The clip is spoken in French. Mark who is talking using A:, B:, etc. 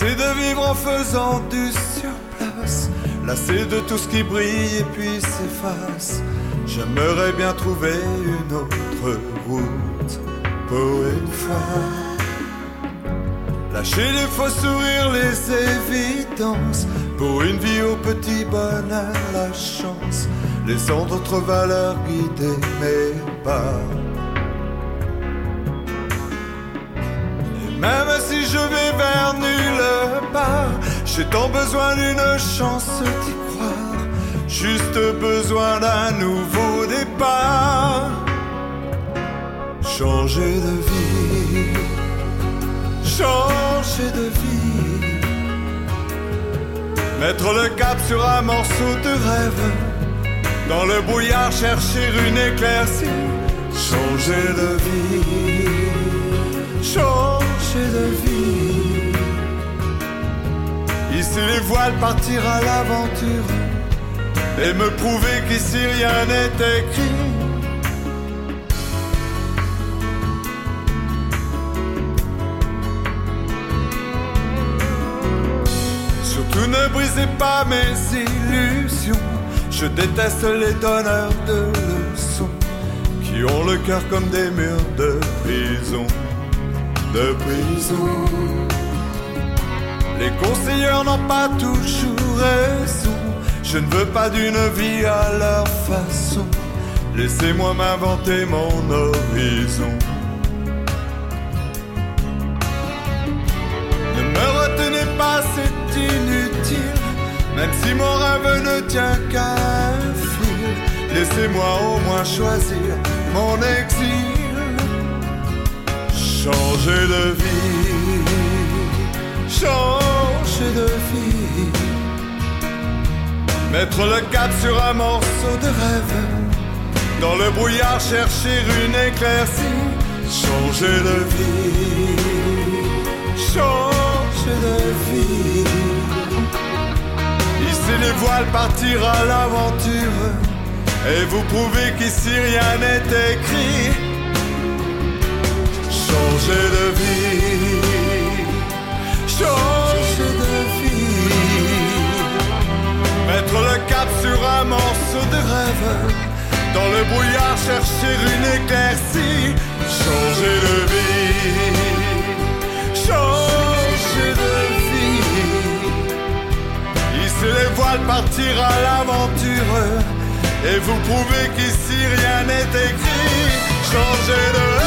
A: Lassé de vivre en faisant du surplace, lassé de tout ce qui brille et puis s'efface, j'aimerais bien trouver une autre route pour une fois. Lâcher les faux sourires, les évidences, pour une vie au petit bonheur, la chance, laissant d'autres valeurs guider mes pas. Et même si je vais vers nulle part, j'ai tant besoin d'une chance d'y croire, juste besoin d'un nouveau départ. Changer de vie, changer de vie, mettre le cap sur un morceau de rêve, dans le brouillard chercher une éclaircie. Changer de vie, changer de vie, hisser les voiles, partir à l'aventure et me prouver qu'ici rien n'est écrit. Surtout ne brisez pas mes illusions, je déteste les donneurs de leçons qui ont le cœur comme des murs de prison, de prison. Les conseilleurs n'ont pas toujours raison, je ne veux pas d'une vie à leur façon, laissez-moi m'inventer mon horizon. Ne me retenez pas, c'est inutile, même si mon rêve ne tient qu'à un fil, laissez-moi au moins choisir mon exil. Changer de vie, changer de vie, mettre le cap sur un morceau de rêve, dans le brouillard chercher une éclaircie. Changer de vie, changer de vie, hisser les voiles, partir à l'aventure et vous prouver qu'ici rien n'est écrit. Changer de vie, changer de vie, mettre le cap sur un morceau de rêve, dans le brouillard chercher une éclaircie. Changer de vie, changer de vie, hisser les voiles, partir à l'aventure et vous prouver qu'ici rien n'est écrit. Changer de